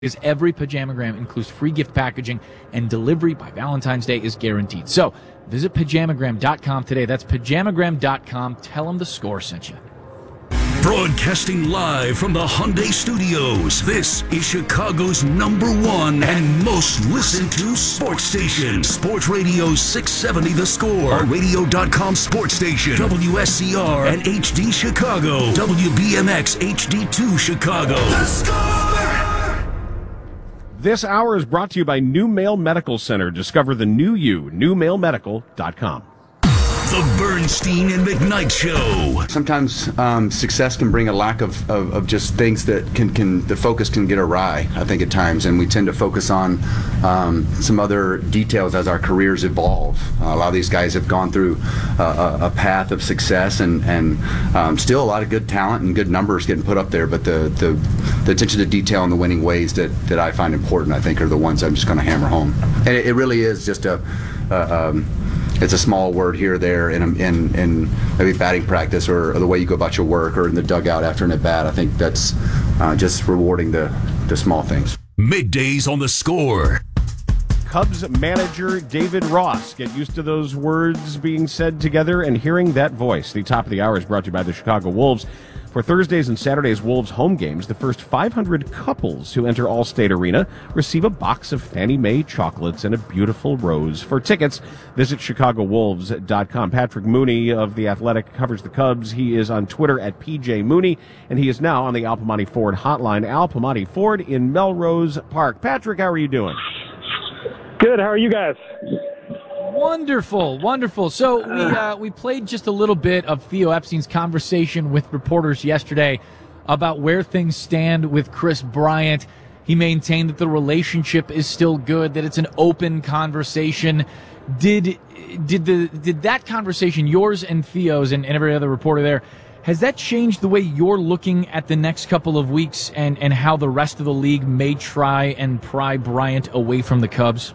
because every Pajamagram includes free gift packaging and delivery by Valentine's Day is guaranteed. So visit Pajamagram.com today. That's Pajamagram.com. Tell them the Score sent you. Broadcasting live from the Hyundai Studios, this is Chicago's #1 and most listened to sports station. Sports Radio 670 The Score, a radio.com sports station. WSCR and HD Chicago. WBMX HD2 Chicago. The Score! This hour is brought to you by New Male Medical Center. Discover the new you, newmalemedical.com. The Bernstein and McKnight Show. Sometimes success can bring a lack of just things that can the focus can get awry, I think, at times, and we tend to focus on some other details as our careers evolve. A lot of these guys have gone through a path of success and still a lot of good talent and good numbers getting put up there, but the attention to detail and the winning ways that I find important, I think, are the ones I'm just going to hammer home. And it really is just it's a small word here or there in maybe batting practice or the way you go about your work or in the dugout after an at-bat. I think that's just rewarding the small things. Middays on The Score. Cubs manager David Ross. Get used to those words being said together and hearing that voice. The top of the hour is brought to you by the Chicago Wolves. For Thursdays and Saturdays Wolves home games, the first 500 couples who enter Allstate Arena receive a box of Fannie Mae chocolates and a beautiful rose. For tickets, visit ChicagoWolves.com. Patrick Mooney of The Athletic covers the Cubs. He is on Twitter at PJ Mooney, and he is now on the Al Piemonte Ford hotline. Al Piemonte Ford in Melrose Park. Patrick, how are you doing? Good. How are you guys? Wonderful, wonderful. So we played just a little bit of Theo Epstein's conversation with reporters yesterday about where things stand with Kris Bryant. He maintained that the relationship is still good, that it's an open conversation. Did that conversation, yours and Theo's and every other reporter there, has that changed the way you're looking at the next couple of weeks and how the rest of the league may try and pry Bryant away from the Cubs?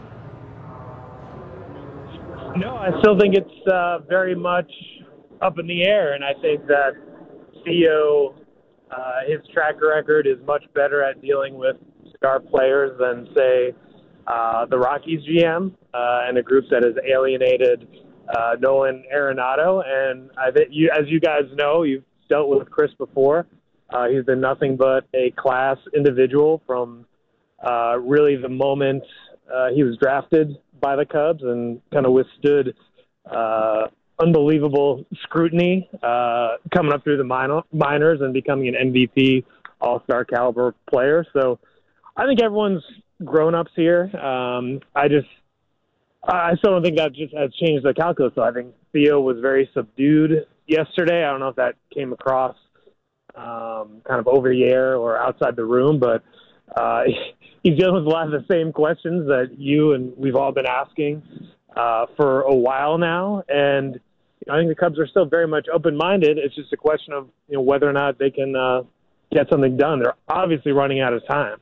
No, I still think it's very much up in the air, and I think that Theo, his track record is much better at dealing with star players than, say, the Rockies GM and a group that has alienated Nolan Arenado. And I think, as you guys know, you've dealt with Kris before. He's been nothing but a class individual from really the moment he was drafted by the Cubs and kind of withstood unbelievable scrutiny coming up through the minors and becoming an MVP all-star caliber player. So I think everyone's grown-ups here. I still don't think that just has changed the calculus. So I think Theo was very subdued yesterday. I don't know if that came across kind of over the air or outside the room, but he's dealing with a lot of the same questions that you and we've all been asking for a while now. And I think the Cubs are still very much open-minded. It's just a question of whether or not they can get something done. They're obviously running out of time.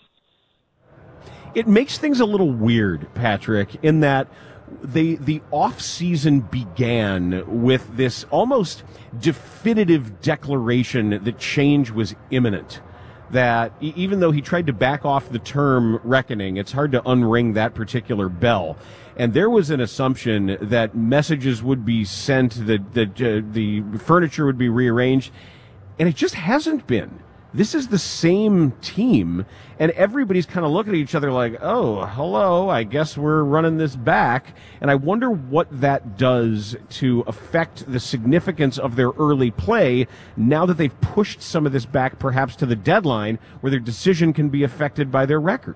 It makes things a little weird, Patrick, in that the off-season began with this almost definitive declaration that change was imminent. That even though he tried to back off the term reckoning, it's hard to unring that particular bell. And there was an assumption that messages would be sent, that the furniture would be rearranged, and it just hasn't been. This is the same team, and everybody's kind of looking at each other like, oh, hello, I guess we're running this back. And I wonder what that does to affect the significance of their early play now that they've pushed some of this back perhaps to the deadline where their decision can be affected by their record.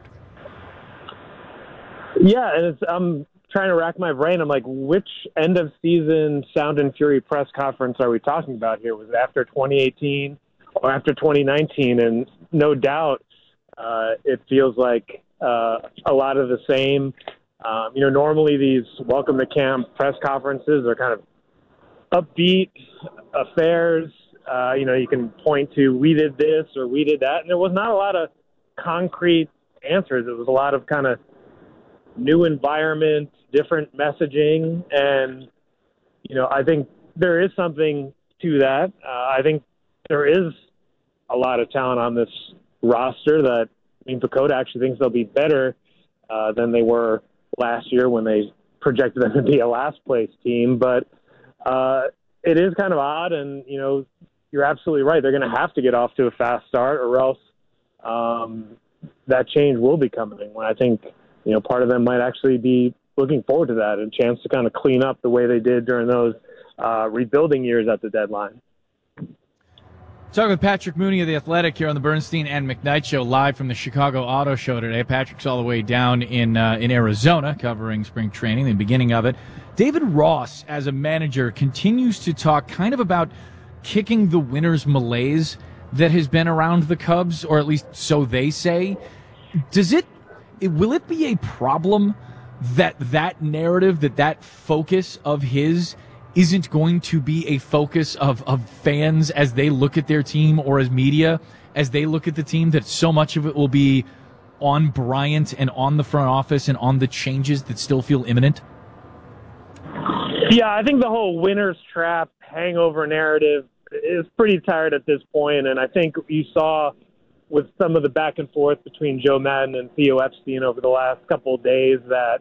Yeah, and I'm trying to rack my brain. I'm like, which end-of-season Sound and Fury press conference are we talking about here? Was it after 2018? Or after 2019, and no doubt it feels like a lot of the same. Normally these welcome to camp press conferences are kind of upbeat affairs. You can point to we did this or we did that, and there was not a lot of concrete answers. It was a lot of kind of new environment, different messaging, and I think there is something to that. I think there is a lot of talent on this roster that mean, Pacoda actually thinks they'll be better than they were last year when they projected them to be a last-place team. But it is kind of odd, and, you're absolutely right. They're going to have to get off to a fast start, or else that change will be coming. When I think, part of them might actually be looking forward to that, a chance to kind of clean up the way they did during those rebuilding years at the deadline. Talking with Patrick Mooney of The Athletic here on the Bernstein and McKnight Show, live from the Chicago Auto Show today. Patrick's all the way down in Arizona covering spring training, the beginning of it. David Ross, as a manager, continues to talk kind of about kicking the winner's malaise that has been around the Cubs, or at least so they say. Will it be a problem that narrative, that focus of his isn't going to be a focus of fans as they look at their team, or as media as they look at the team, that so much of it will be on Bryant and on the front office and on the changes that still feel imminent? Yeah, I think the whole winner's trap hangover narrative is pretty tired at this point, and I think you saw with some of the back and forth between Joe Madden and Theo Epstein over the last couple of days that,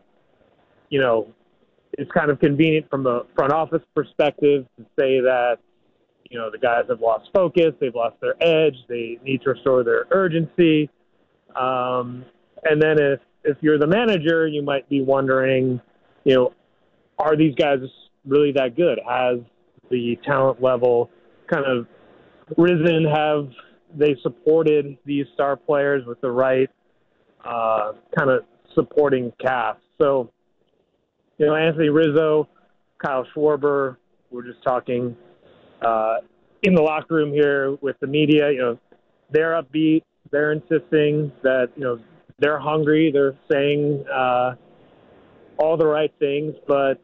it's kind of convenient from the front office perspective to say that, the guys have lost focus, they've lost their edge, they need to restore their urgency. And then if you're the manager, you might be wondering, are these guys really that good? Has the talent level kind of risen? Have they supported these star players with the right kind of supporting cast? So, Anthony Rizzo, Kyle Schwarber, we're just talking in the locker room here with the media. They're upbeat. They're insisting that, they're hungry. They're saying all the right things. But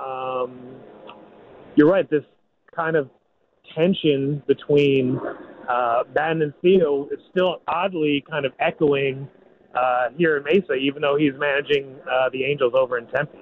you're right, this kind of tension between Madden and Theo is still oddly kind of echoing here in Mesa, even though he's managing the Angels over in Tempe.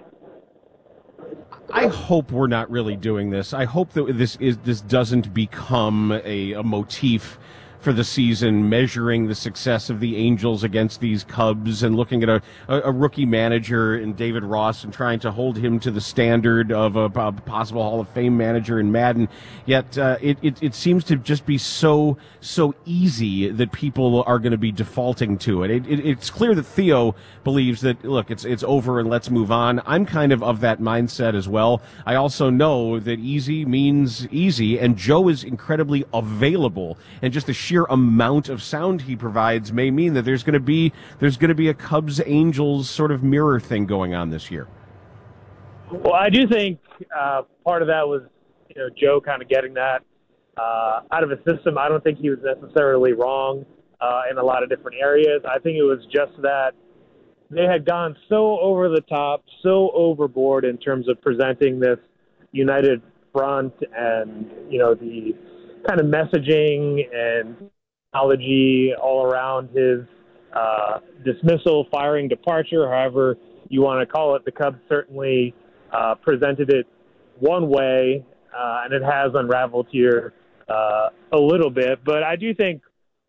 I hope we're not really doing this. I hope that this doesn't become a motif for the season, measuring the success of the Angels against these Cubs and looking at a rookie manager in David Ross and trying to hold him to the standard of a possible Hall of Fame manager in Madden. Yet it seems to just be so easy that people are going to be defaulting to it. It's clear that Theo believes that, look, it's over and let's move on. I'm kind of that mindset as well. I also know that easy means easy, and Joe is incredibly available, and just the sheer amount of sound he provides may mean that there's going to be a Cubs Angels sort of mirror thing going on this year. Well, I do think part of that was Joe kind of getting that out of his system. I don't think he was necessarily wrong in a lot of different areas. I think it was just that they had gone so over the top, so overboard in terms of presenting this united front and the kind of messaging and technology all around his dismissal, firing, departure, however you want to call it. The Cubs certainly presented it one way, and it has unraveled here a little bit. But I do think,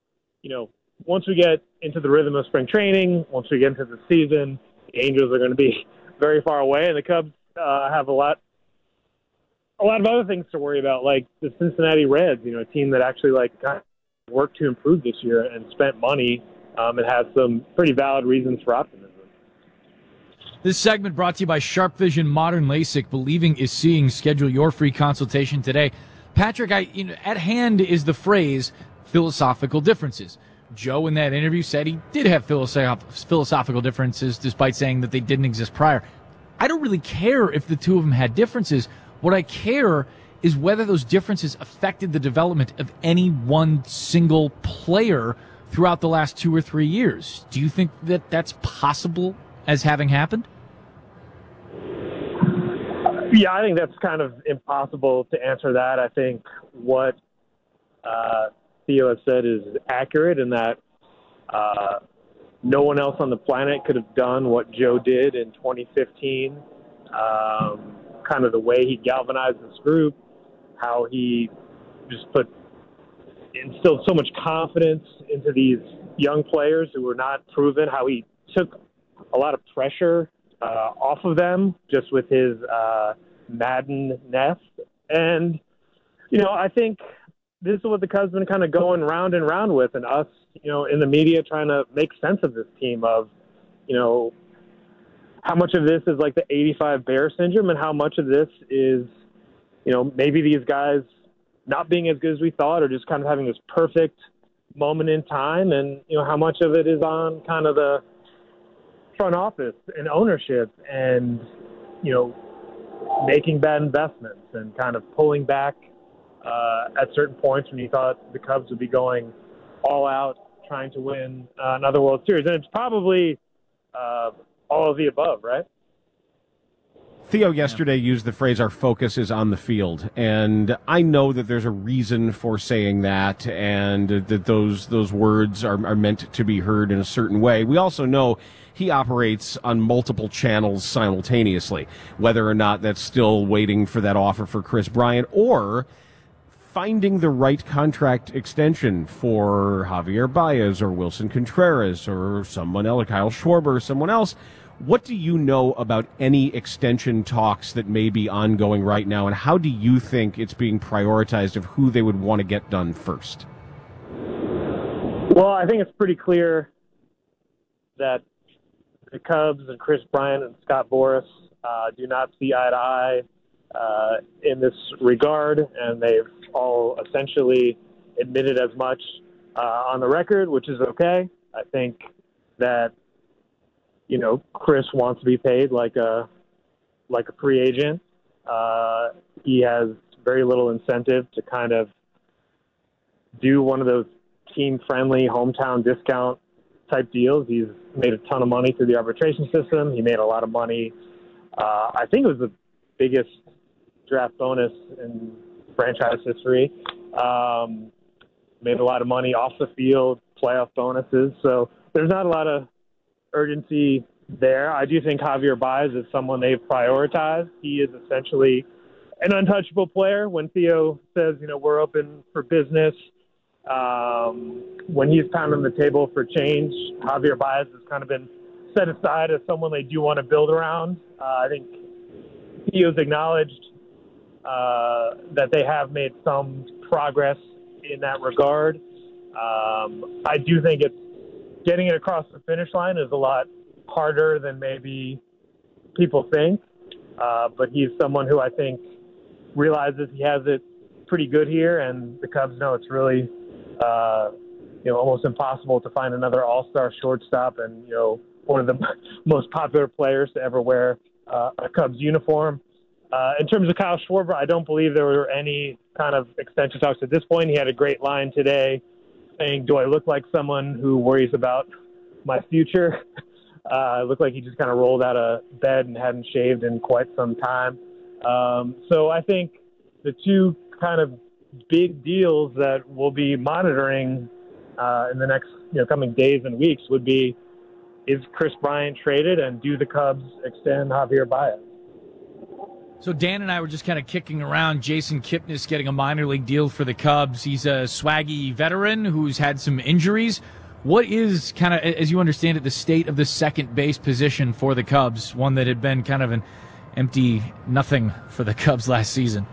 once we get into the rhythm of spring training, once we get into the season, the Angels are going to be very far away, and the Cubs have a lot of other things to worry about, like the Cincinnati Reds, a team that actually worked to improve this year and spent money and has some pretty valid reasons for optimism. This segment brought to you by Sharp Vision Modern LASIK. Believing is seeing. Schedule your free consultation today. Patrick, at hand is the phrase philosophical differences. Joe in that interview said he did have philosophical differences, despite saying that they didn't exist prior. I don't really care if the two of them had differences. What I care is whether those differences affected the development of any one single player throughout the last 2 or 3 years. Do you think that that's possible as having happened? Yeah, I think that's kind of impossible to answer that. I think what Theo has said is accurate in that no one else on the planet could have done what Joe did in 2015. Kind of the way he galvanized this group, how he just instilled so much confidence into these young players who were not proven, how he took a lot of pressure off of them just with his Madden-ness. And, I think this is what the Cubs have been kind of going round and round with, and us, in the media trying to make sense of this team of, how much of this is like the 85 Bear syndrome and how much of this is, maybe these guys not being as good as we thought or just kind of having this perfect moment in time, and, how much of it is on kind of the front office and ownership and, making bad investments and kind of pulling back at certain points when you thought the Cubs would be going all out trying to win another World Series. And it's probably all of the above, right? Theo yesterday used the phrase, our focus is on the field. And I know that there's a reason for saying that and that those words are meant to be heard in a certain way. We also know he operates on multiple channels simultaneously, whether or not that's still waiting for that offer for Kris Bryant or finding the right contract extension for Javier Baez or Wilson Contreras or someone else, Kyle Schwarber or someone else. What do you know about any extension talks that may be ongoing right now, and how do you think it's being prioritized of who they would want to get done first? Well, I think it's pretty clear that the Cubs and Kris Bryant and Scott Boras do not see eye to eye in this regard, and they've all essentially admitted as much on the record, which is okay. I think that Kris wants to be paid like a free agent. He has very little incentive to kind of do one of those team-friendly hometown discount type deals. He's made a ton of money through the arbitration system. He made a lot of money. I think it was the biggest draft bonus in franchise history. Made a lot of money off the field, playoff bonuses. So there's not a lot of urgency there. I do think Javier Baez is someone they've prioritized. He is essentially an untouchable player. When Theo says, we're open for business, when he's pounding the table for change, Javier Baez has kind of been set aside as someone they do want to build around. I think Theo's acknowledged that they have made some progress in that regard. I do think getting it across the finish line is a lot harder than maybe people think. But he's someone who I think realizes he has it pretty good here, and the Cubs know it's really, almost impossible to find another all-star shortstop and, one of the most popular players to ever wear a Cubs uniform. In terms of Kyle Schwarber, I don't believe there were any kind of extension talks at this point. He had a great line today saying, do I look like someone who worries about my future? It looked like he just kind of rolled out of bed and hadn't shaved in quite some time. So I think the two kind of big deals that we'll be monitoring in the next coming days and weeks would be, is Kris Bryant traded, and do the Cubs extend Javier Baez? So Dan and I were just kind of kicking around Jason Kipnis getting a minor league deal for the Cubs. He's a swaggy veteran who's had some injuries. What is kind of, as you understand it, the state of the second base position for the Cubs, one that had been kind of an empty nothing for the Cubs last season?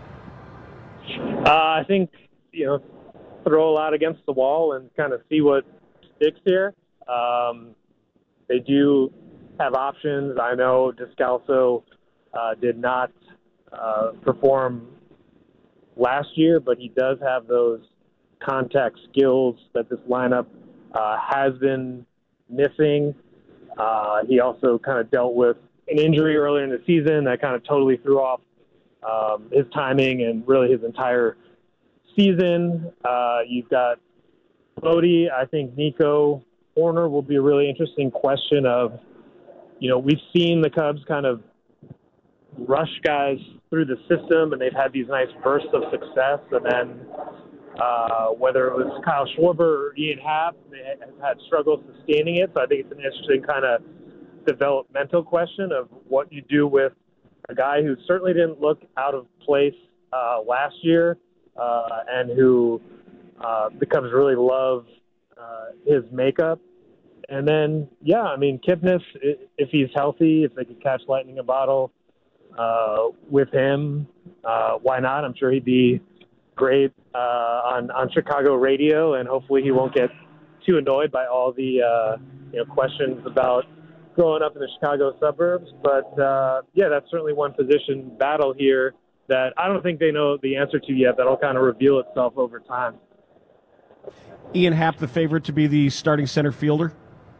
I think, throw a lot against the wall and kind of see what sticks here. They do have options. I know Descalso did not perform last year, but he does have those contact skills that this lineup has been missing. He also kind of dealt with an injury earlier in the season that kind of totally threw off his timing and really his entire season. You've got Bodie. I think Nico Horner will be a really interesting question of, we've seen the Cubs kind of rush guys through the system, and they've had these nice bursts of success. And then whether it was Kyle Schwarber or Ian Happ, they have had struggles sustaining it. So I think it's an interesting kind of developmental question of what you do with a guy who certainly didn't look out of place last year and who the Cubs really love his makeup. And then, yeah, I mean, Kipnis, if he's healthy, if they could catch lightning a bottle with him, why not? I'm sure he'd be great on Chicago radio, and hopefully he won't get too annoyed by all the questions about growing up in the Chicago suburbs. But, yeah, that's certainly one position battle here that I don't think they know the answer to yet. That'll kind of reveal itself over time. Ian Happ, the favorite to be the starting center fielder?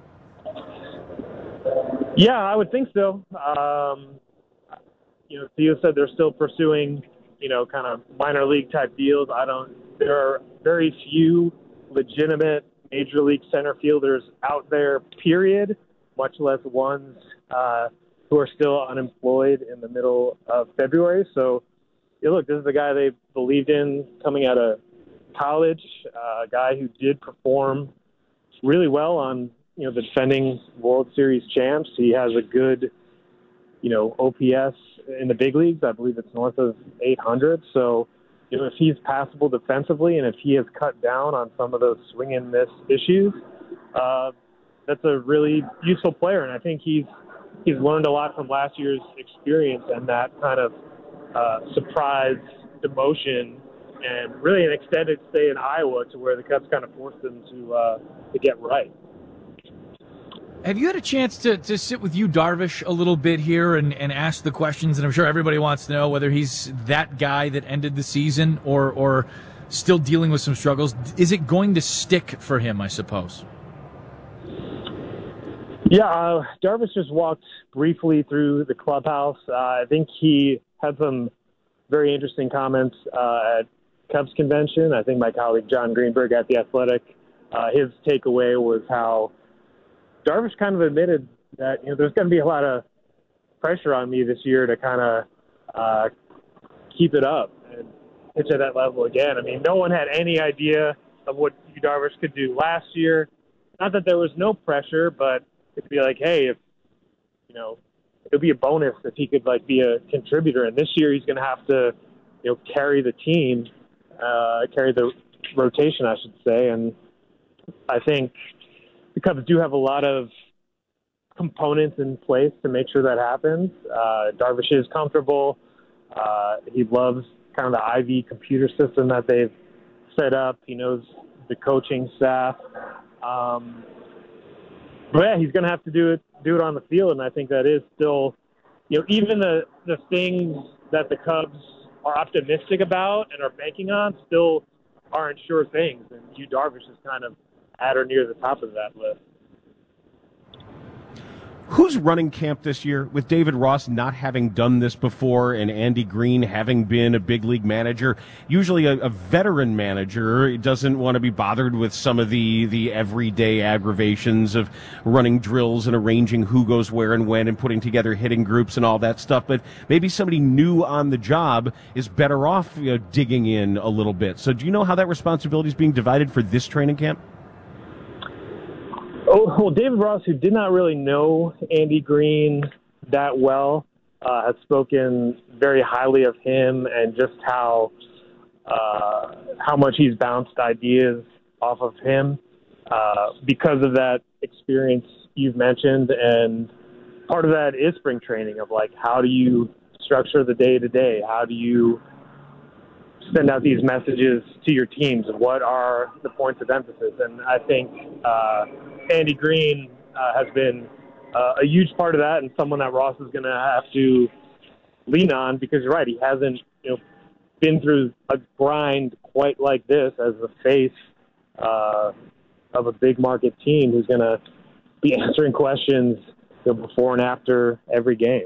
Yeah, I would think so. Theo said they're still pursuing, kind of minor league type deals. There are very few legitimate major league center fielders out there, period, much less ones who are still unemployed in the middle of February. So, look, this is the guy they believed in coming out of college, a guy who did perform really well on, the defending World Series champs. He has a good, OPS in the big leagues. I believe it's north of 800. So, if he's passable defensively and if he has cut down on some of those swing and miss issues, that's a really useful player. And I think he's learned a lot from last year's experience and that kind of surprise demotion and really an extended stay in Iowa to where the Cubs kind of forced him to get right. Have you had a chance to sit with Yu Darvish a little bit here and ask the questions? And I'm sure everybody wants to know whether he's that guy that ended the season or still dealing with some struggles. Is it going to stick for him, I suppose? Yeah, Darvish just walked briefly through the clubhouse. I think he had some very interesting comments at Cubs convention. I think my colleague John Greenberg at The Athletic, his takeaway was how Darvish kind of admitted that, there's going to be a lot of pressure on me this year to kind of keep it up and pitch at that level again. I mean, no one had any idea of what Yu Darvish could do last year. Not that there was no pressure, but it'd be like, hey, if, it'd be a bonus if he could be a contributor. And this year he's going to have to, carry the team, carry the rotation, I should say. And I think the Cubs do have a lot of components in place to make sure that happens. Darvish is comfortable. He loves kind of the Ivy computer system that they've set up. He knows the coaching staff. But yeah, he's going to have to do it on the field, and I think that is still, even the things that the Cubs are optimistic about and are banking on still aren't sure things. And Yu Darvish is kind of at or near the top of that list. Who's running camp this year with David Ross not having done this before and Andy Green having been a big league manager? Usually a veteran manager doesn't want to be bothered with some of the everyday aggravations of running drills and arranging who goes where and when and putting together hitting groups and all that stuff. But maybe somebody new on the job is better off digging in a little bit. So do you know how that responsibility is being divided for this training camp? Oh, well, David Ross, who did not really know Andy Green that well, has spoken very highly of him and just how much he's bounced ideas off of him because of that experience you've mentioned. And part of that is spring training of how do you structure the day-to-day? How do you send out these messages to your teams? What are the points of emphasis? And I think Andy Green has been a huge part of that and someone that Ross is going to have to lean on because you're right, he hasn't been through a grind quite like this as the face of a big market team who's going to be answering questions before and after every game.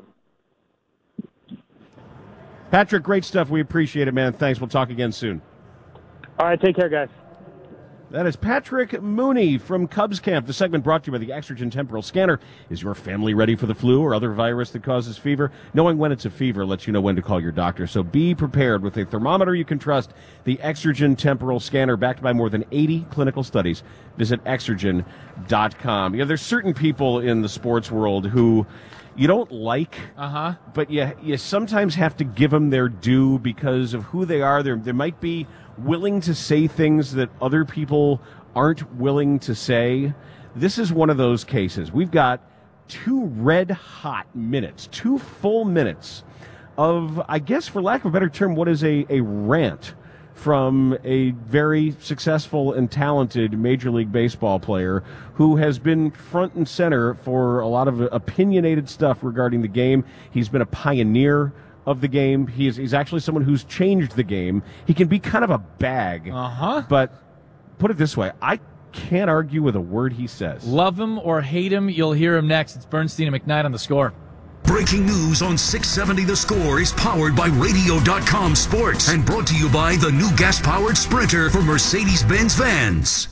Patrick, great stuff. We appreciate it, man. Thanks. We'll talk again soon. All right, take care, guys. That is Patrick Mooney from Cubs Camp. The segment brought to you by the Exergen Temporal Scanner. Is your family ready for the flu or other virus that causes fever? Knowing when it's a fever lets you know when to call your doctor. So be prepared with a thermometer you can trust. The Exergen Temporal Scanner, backed by more than 80 clinical studies. Visit Exergen.com. There's certain people in the sports world who you don't like, but you sometimes have to give them their due because of who they are. They might be willing to say things that other people aren't willing to say, this is one of those cases. We've got 2 red-hot minutes, 2 full minutes of, I guess, for lack of a better term, what is a rant from a very successful and talented Major League Baseball player who has been front and center for a lot of opinionated stuff regarding the game. He's been a pioneer of the game. He's actually someone who's changed the game. He can be kind of a bag, but put it this way, I can't argue with a word he says. Love him or hate him, you'll hear him next. It's Bernstein and McKnight on The Score. Breaking news on 670 The Score is powered by Radio.com Sports and brought to you by the new gas-powered Sprinter for Mercedes-Benz vans.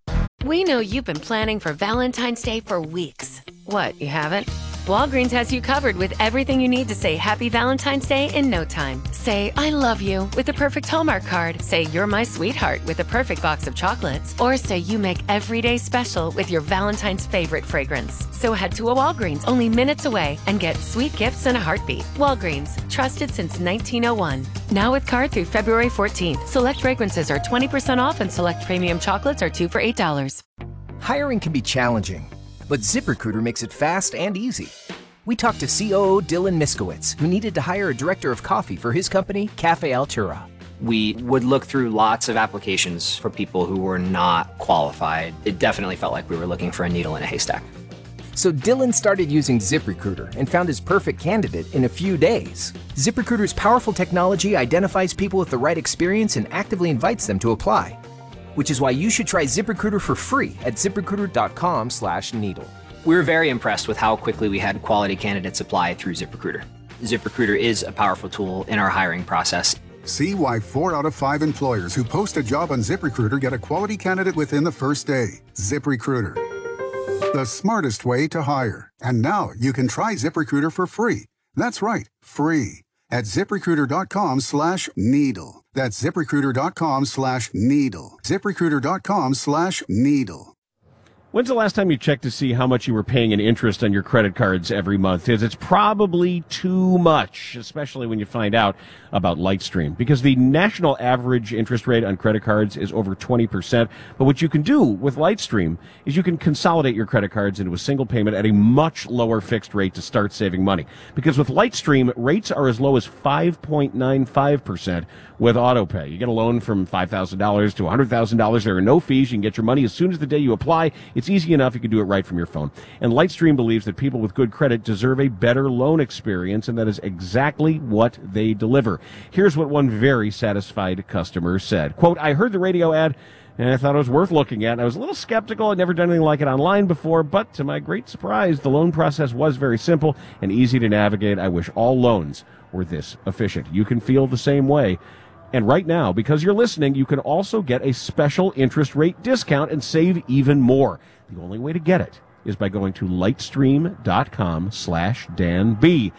We know you've been planning for Valentine's Day for weeks. What, you haven't? Walgreens has you covered with everything you need to say Happy Valentine's Day in no time. Say, I love you with the perfect Hallmark card. Say, you're my sweetheart with the perfect box of chocolates. Or say you make every day special with your Valentine's favorite fragrance. So head to a Walgreens only minutes away and get sweet gifts in a heartbeat. Walgreens, trusted since 1901. Now with card through February 14th. Select fragrances are 20% off and select premium chocolates are 2 for $8. Hiring can be challenging, but ZipRecruiter makes it fast and easy. We talked to COO Dylan Miskowitz, who needed to hire a director of coffee for his company, Cafe Altura. We would look through lots of applications for people who were not qualified. It definitely felt like we were looking for a needle in a haystack. So Dylan started using ZipRecruiter and found his perfect candidate in a few days. ZipRecruiter's powerful technology identifies people with the right experience and actively invites them to apply. Which is why you should try ZipRecruiter for free at ZipRecruiter.com/needle. We were very impressed with how quickly we had quality candidates apply through ZipRecruiter. ZipRecruiter is a powerful tool in our hiring process. See why 4 out of 5 employers who post a job on ZipRecruiter get a quality candidate within the first day. ZipRecruiter, the smartest way to hire. And now you can try ZipRecruiter for free. That's right, free. At ZipRecruiter.com/needle. That's ZipRecruiter.com/needle. ZipRecruiter.com/needle. When's the last time you checked to see how much you were paying in interest on your credit cards every month? It's probably too much, especially when you find out about Lightstream, because the national average interest rate on credit cards is over 20%. But what you can do with Lightstream is you can consolidate your credit cards into a single payment at a much lower fixed rate to start saving money. Because with Lightstream, rates are as low as 5.95% with AutoPay. You get a loan from $5,000 to $100,000. There are no fees. You can get your money as soon as the day you apply. It's easy enough. You can do it right from your phone. And Lightstream believes that people with good credit deserve a better loan experience, and that is exactly what they deliver. Here's what one very satisfied customer said. Quote, I heard the radio ad, and I thought it was worth looking at. I was a little skeptical. I'd never done anything like it online before, but to my great surprise, the loan process was very simple and easy to navigate. I wish all loans were this efficient. You can feel the same way. And right now, because you're listening, you can also get a special interest rate discount and save even more. The only way to get it is by going to lightstream.com/danb.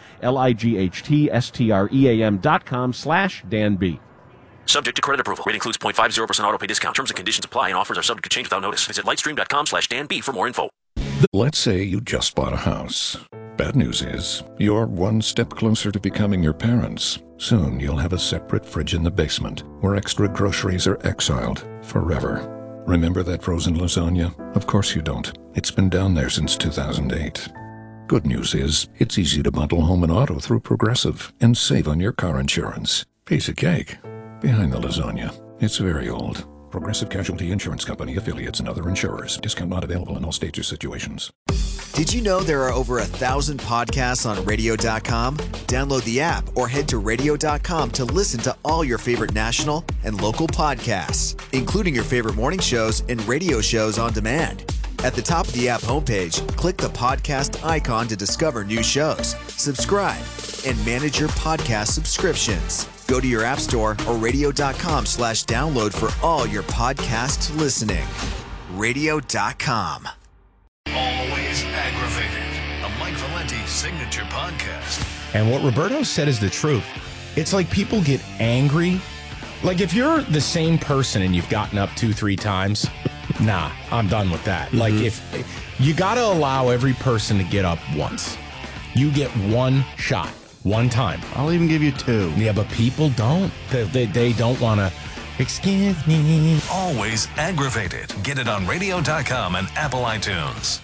lightstream.com/danb. Subject to credit approval. Rate includes 0.50% auto pay discount. Terms and conditions apply, and offers are subject to change without notice. Visit lightstream.com/danb for more info. Let's say you just bought a house. Bad news is, you're one step closer to becoming your parents. Soon you'll have a separate fridge in the basement where extra groceries are exiled forever. Remember that frozen lasagna? Of course you don't. It's been down there since 2008. Good news is, it's easy to bundle home and auto through Progressive and save on your car insurance. Piece of cake. Behind the lasagna, it's very old. Progressive Casualty Insurance Company, affiliates, and other insurers. Discount not available in all states or situations. Did you know there are over 1,000 podcasts on Radio.com? Download the app or head to Radio.com to listen to all your favorite national and local podcasts, including your favorite morning shows and radio shows on demand. At the top of the app homepage, click the podcast icon to discover new shows, subscribe, and manage your podcast subscriptions. Go to your app store or radio.com/download for all your podcast listening. Radio.com. Always aggravated. A Mike Valenti signature podcast. And what Roberto said is the truth. It's like people get angry. Like if you're the same person and you've gotten up 2-3 times, nah, I'm done with that. Mm-hmm. Like if you got to allow every person to get up once. You get one shot. One time. I'll even give you 2. Yeah, but people don't. They don't want to Excuse me. Always aggravated. Get it on radio.com and Apple iTunes.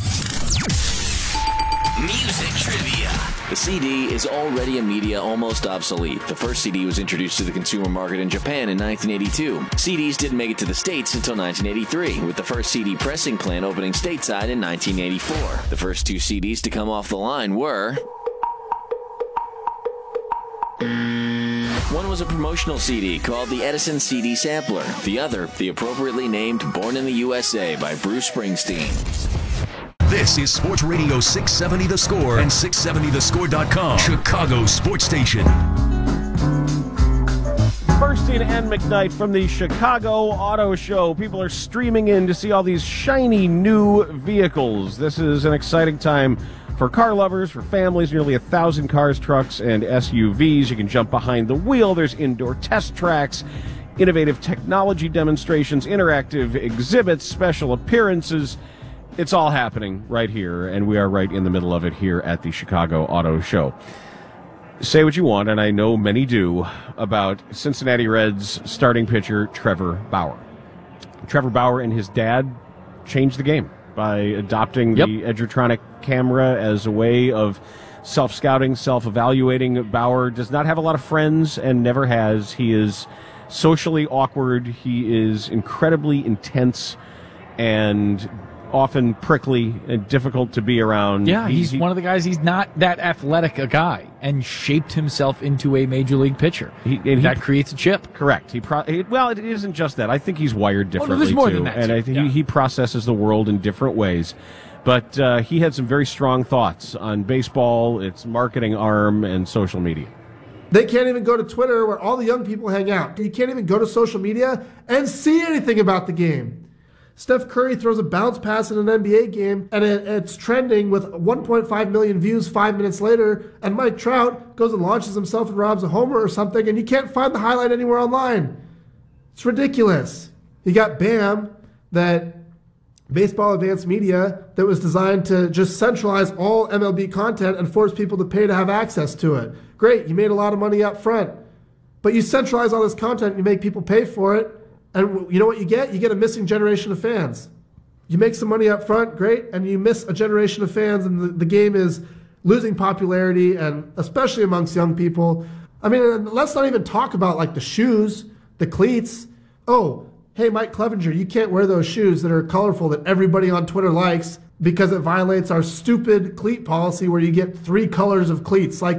Music trivia. The CD is already a media almost obsolete. The first CD was introduced to the consumer market in Japan in 1982. CDs didn't make it to the States until 1983, with the first CD pressing plant opening stateside in 1984. The first two CDs to come off the line were... One was a promotional CD called the Edison CD Sampler. The other, the appropriately named Born in the USA by Bruce Springsteen. This is Sports Radio 670 The Score and 670thescore.com, Chicago sports station. Bernstein and McKnight from the Chicago Auto Show. People are streaming in to see all these shiny new vehicles. This is an exciting time for car lovers, for families, nearly 1,000 cars, trucks, and SUVs. You can jump behind the wheel. There's indoor test tracks, innovative technology demonstrations, interactive exhibits, special appearances. It's all happening right here, and we are right in the middle of it here at the Chicago Auto Show. Say what you want, and I know many do, about Cincinnati Reds starting pitcher Trevor Bauer. Trevor Bauer and his dad changed the game by adopting the Edgertronic camera as a way of self-scouting, self-evaluating. Bauer does not have a lot of friends and never has. He is socially awkward. He is incredibly intense and often prickly and difficult to be around. Yeah, he's one of the guys. He's not that athletic a guy, and shaped himself into a major league pitcher. That creates a chip. Correct. Well, it isn't just that. I think he's wired differently, there's more too. than that, and too. I think he processes the world in different ways. But he had some very strong thoughts on baseball, its marketing arm, and social media. They can't even go to Twitter where all the young people hang out. You can't even go to social media and see anything about the game. Steph Curry throws a bounce pass in an NBA game, and it's trending with 1.5 million views 5 minutes later, and Mike Trout goes and launches himself and robs a homer or something, and you can't find the highlight anywhere online. It's ridiculous. You got BAM, that Baseball Advanced Media, that was designed to just centralize all MLB content and force people to pay to have access to it. Great, you made a lot of money up front, but you centralize all this content, you make people pay for it, and you know what you get? You get a missing generation of fans. You make some money up front, great, and you miss a generation of fans, and the game is losing popularity, and especially amongst young people. I mean, let's not even talk about like the shoes, the cleats. Oh, hey, Mike Clevenger, you can't wear those shoes that are colorful that everybody on Twitter likes because it violates our stupid cleat policy where you get 3 colors of cleats. Like,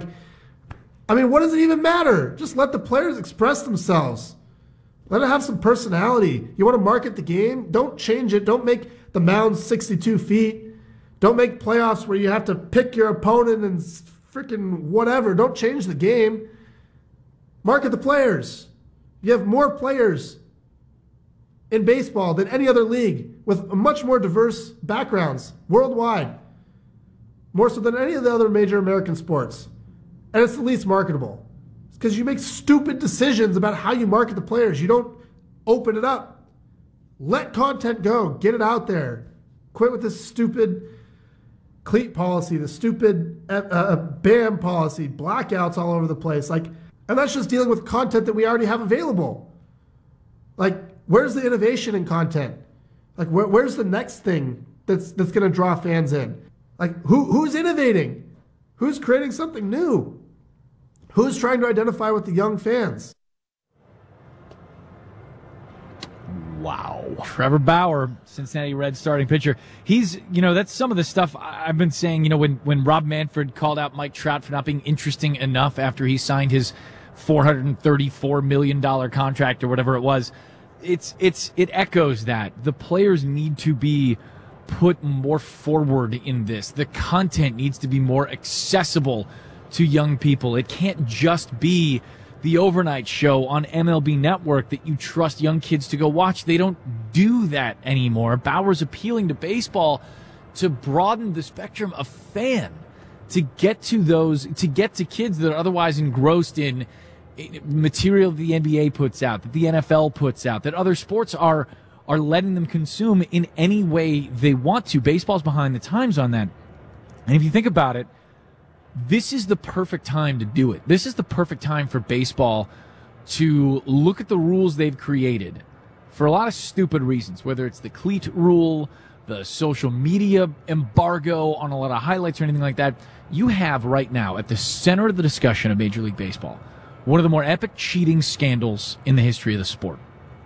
I mean, what does it even matter? Just let the players express themselves. Let it have some personality. You want to market the game? Don't change it. Don't make the mound 62 feet. Don't make playoffs where you have to pick your opponent and freaking whatever. Don't change the game. Market the players. You have more players in baseball than any other league with much more diverse backgrounds worldwide. More so than any of the other major American sports. And it's the least marketable. Because you make stupid decisions about how you market the players. You don't open it up. Let content go. Get it out there. Quit with this stupid cleat policy, the stupid BAM policy, blackouts all over the place. Like, and that's just dealing with content that we already have available. Like, where's the innovation in content? Like, where's the next thing that's going to draw fans in? Like, who's innovating? Who's creating something new? Who's trying to identify with the young fans? Wow. Trevor Bauer, Cincinnati Reds starting pitcher. He's, that's some of the stuff I've been saying, when Rob Manfred called out Mike Trout for not being interesting enough after he signed his $434 million contract or whatever it was. It echoes that. The players need to be put more forward in this. The content needs to be more accessible to young people. It can't just be the overnight show on MLB Network that you trust young kids to go watch. They don't do that anymore. Bauer's appealing to baseball to broaden the spectrum of fan, to get to kids that are otherwise engrossed in material that the NBA puts out, that the NFL puts out, that other sports are letting them consume in any way they want to. Baseball's behind the times on that. And if you think about it, this is the perfect time to do it. This is the perfect time for baseball to look at the rules they've created for a lot of stupid reasons, whether it's the cleat rule, the social media embargo on a lot of highlights or anything like that. You have right now at the center of the discussion of Major League Baseball one of the more epic cheating scandals in the history of the sport.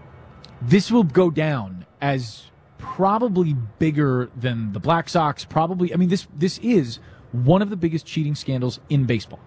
This will go down as probably bigger than the Black Sox, probably. I mean, this is one of the biggest cheating scandals in baseball.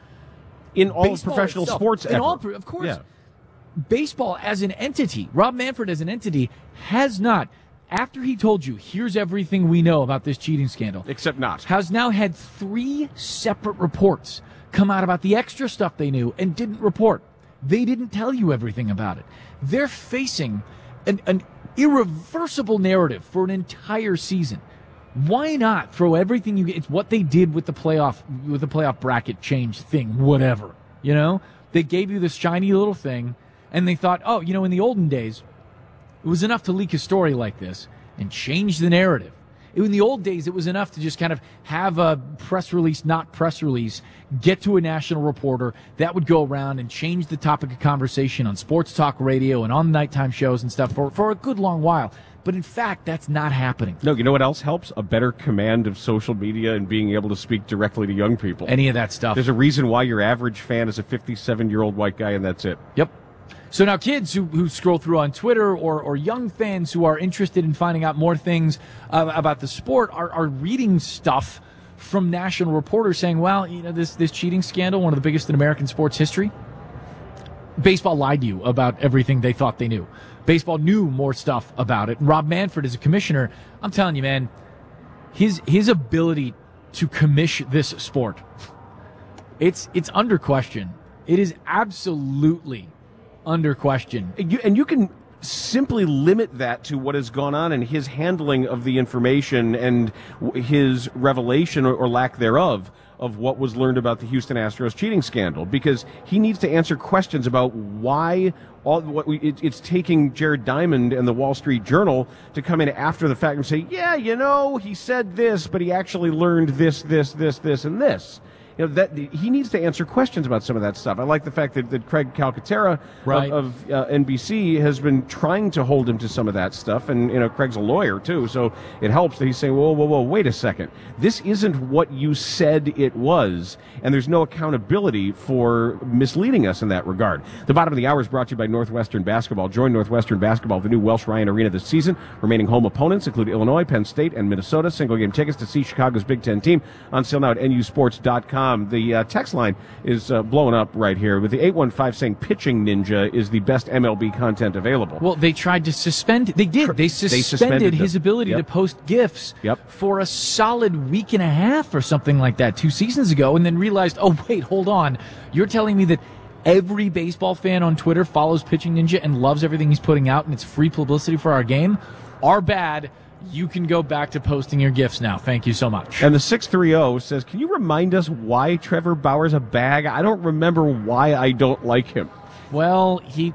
In all Baseball professional itself. sports In ever. all, of course. Yeah. Baseball as an entity, Rob Manfred as an entity, has not, after he told you, here's everything we know about this cheating scandal. Except not. Has now had 3 separate reports come out about the extra stuff they knew and didn't report. They didn't tell you everything about it. They're facing an irreversible narrative for an entire season. Why not throw everything you get? It's what they did with the playoff bracket change thing, whatever. You know, they gave you this shiny little thing, and they thought, oh, you know, in the olden days, it was enough to leak a story like this and change the narrative. In the old days, it was enough to just kind of have a press release, not press release, get to a national reporter that would go around and change the topic of conversation on sports talk radio and on nighttime shows and stuff for a good long while. But in fact, that's not happening. No, you know what else helps? A better command of social media and being able to speak directly to young people. Any of that stuff. There's a reason why your average fan is a 57-year-old white guy, and that's it. Yep. So now kids who scroll through on Twitter or young fans who are interested in finding out more things about the sport are reading stuff from national reporters saying, well, you know, this cheating scandal, one of the biggest in American sports history. Baseball lied to you about everything they thought they knew. Baseball knew more stuff about it. And Rob Manfred, as a commissioner, I'm telling you, man, his ability to commish this sport, it's under question. It is absolutely under question. And you can simply limit that to what has gone on in his handling of the information and his revelation or lack thereof of what was learned about the Houston Astros cheating scandal, because he needs to answer questions about why it's taking Jared Diamond and the Wall Street Journal to come in after the fact and say, yeah, you know, he said this, but he actually learned this, and this. You know, that he needs to answer questions about some of that stuff. I like the fact that Craig Calcaterra of NBC has been trying to hold him to some of that stuff, and you know, Craig's a lawyer too, so it helps that he's saying, whoa, wait a second, this isn't what you said it was, and there's no accountability for misleading us in that regard. The bottom of the hour is brought to you by Northwestern Basketball. Join Northwestern Basketball at the new Welsh Ryan Arena this season. Remaining home opponents include Illinois, Penn State, and Minnesota. Single game tickets to see Chicago's Big Ten team on sale now at nusports.com. The text line is blowing up right here with the 815 saying Pitching Ninja is the best MLB content available. Well, they tried to suspend. They did. They suspended his ability to post GIFs for a solid week and a half or something like that 2 seasons ago, and then realized, oh, wait, hold on. You're telling me that every baseball fan on Twitter follows Pitching Ninja and loves everything he's putting out, and it's free publicity for our game? Our bad. You can go back to posting your gifts now. Thank you so much. And the 630 says, can you remind us why Trevor Bauer's a bag? I don't remember why I don't like him. Well, he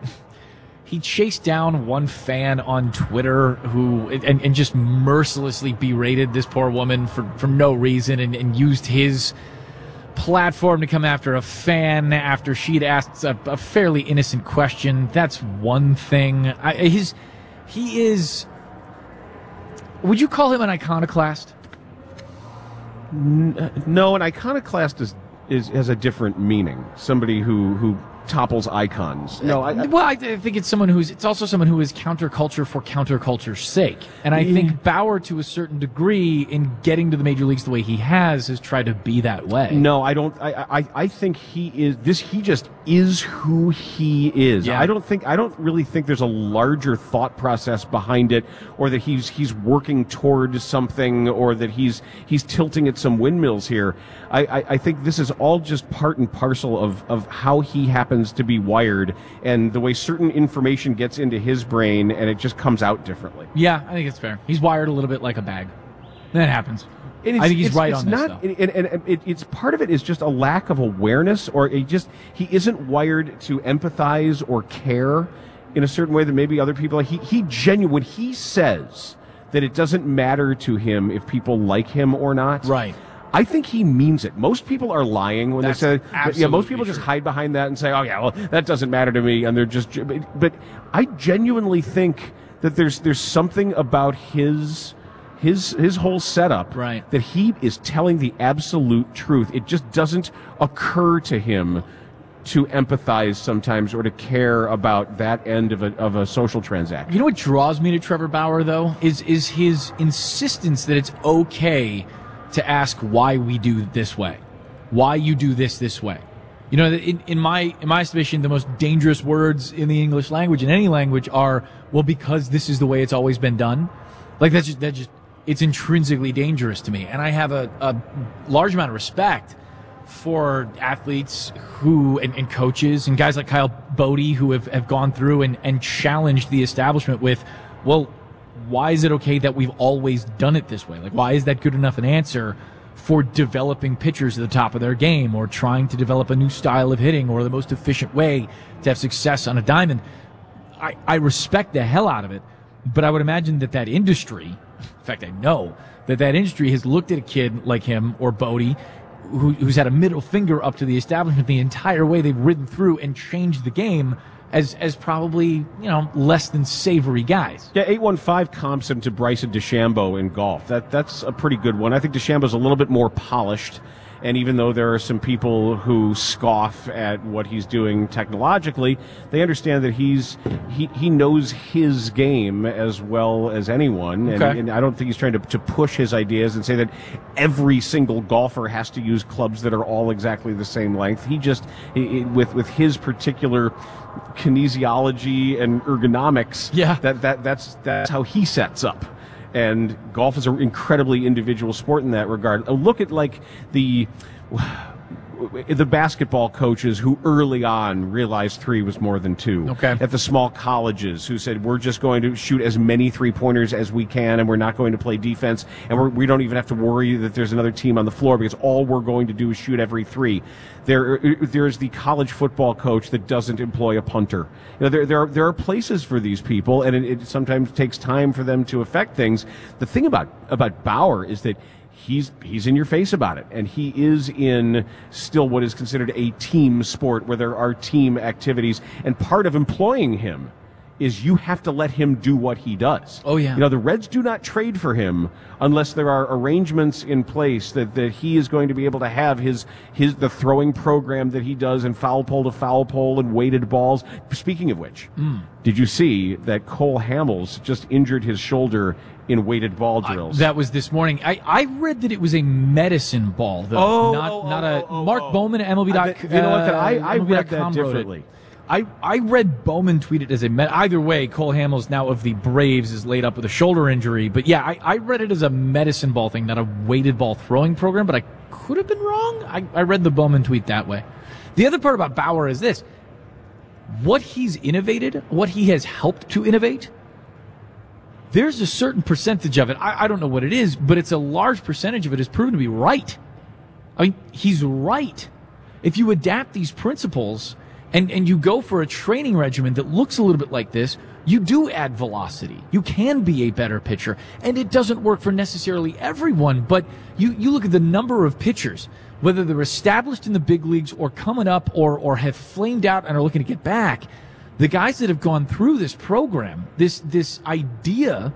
chased down one fan on Twitter who and just mercilessly berated this poor woman for no reason and used his platform to come after a fan after she'd asked a fairly innocent question. That's one thing. He is... Would you call him an iconoclast? No, an iconoclast has a different meaning. Somebody who topples icons. No, I think it's also someone who is counterculture for counterculture's sake. And I think Bauer, to a certain degree, in getting to the major leagues the way he has tried to be that way. No, I don't. I think he is this. He just is who he is. Yeah. I don't really think there's a larger thought process behind it, or that he's working toward something, or that he's tilting at some windmills here. I think this is all just part and parcel of how he happens to be wired and the way certain information gets into his brain and it just comes out differently. Yeah, I think it's fair. He's wired a little bit like a bag. That happens. I think he's right on this stuff. And it's part of it is just a lack of awareness, or he isn't wired to empathize or care in a certain way that maybe other people. He genuine when he says that it doesn't matter to him if people like him or not. Right. I think he means it. Most people are lying when they say, most people just hide behind that and say, oh, yeah, well, that doesn't matter to me. And they're just, but I genuinely think that there's something about his whole setup that he is telling the absolute truth. It just doesn't occur to him to empathize sometimes or to care about that end of a social transaction. You know what draws me to Trevor Bauer, though, is his insistence that it's okay to ask why we do it this way, why you do this way. You know, in my estimation, the most dangerous words in the English language, in any language, are, well, because this is the way it's always been done. Like, that's just it's intrinsically dangerous to me. And I have a large amount of respect for athletes who, and coaches, and guys like Kyle Bodie who have gone through and challenged the establishment with, well, why is it okay that we've always done it this way? Like, why is that good enough an answer for developing pitchers at the top of their game, or trying to develop a new style of hitting, or the most efficient way to have success on a diamond? I respect the hell out of it, but I would imagine that industry, in fact, I know that industry has looked at a kid like him or Bodie, who's had a middle finger up to the establishment the entire way they've ridden through and changed the game, as probably, less than savory guys. Yeah, 815 comps him to Bryson DeChambeau in golf. That's a pretty good one. I think DeChambeau's a little bit more polished, and even though there are some people who scoff at what he's doing technologically, they understand that he knows his game as well as anyone, and I don't think he's trying to push his ideas and say that every single golfer has to use clubs that are all exactly the same length. He just, with his particular kinesiology and ergonomics, that's how he sets up. And golf is an incredibly individual sport in that regard. Look at like the basketball coaches who early on realized 3 was more than 2. At the small colleges who said, we're just going to shoot as many 3-pointers as we can, and we're not going to play defense, and we don't even have to worry that there's another team on the floor, because all we're going to do is shoot every 3. There's the college football coach that doesn't employ a punter. There are places for these people, and it sometimes takes time for them to affect things. The thing about Bauer is that he's in your face about it, and he is in still what is considered a team sport where there are team activities, and part of employing him is you have to let him do what he does. Oh, yeah. The Reds do not trade for him unless there are arrangements in place that he is going to be able to have the throwing program that he does, and foul pole to foul pole and weighted balls. Speaking of which, did you see that Cole Hamels just injured his shoulder in weighted ball drills? That was this morning. I read that it was a medicine ball, though. Mark Bowman at MLB.com. You know what? I read that differently. I read Bowman tweet it as either way, Cole Hamels, now of the Braves, is laid up with a shoulder injury. But yeah, I read it as a medicine ball thing, not a weighted ball throwing program, but I could have been wrong. I read the Bowman tweet that way. The other part about Bauer is this. What he's innovated, what he has helped to innovate, there's a certain percentage of it, I don't know what it is, but it's a large percentage of it has proven to be right. I mean, he's right. If you adapt these principles and you go for a training regimen that looks a little bit like this, you do add velocity. You can be a better pitcher. And it doesn't work for necessarily everyone, but you look at the number of pitchers, whether they're established in the big leagues or coming up or have flamed out and are looking to get back. The guys that have gone through this program, this idea,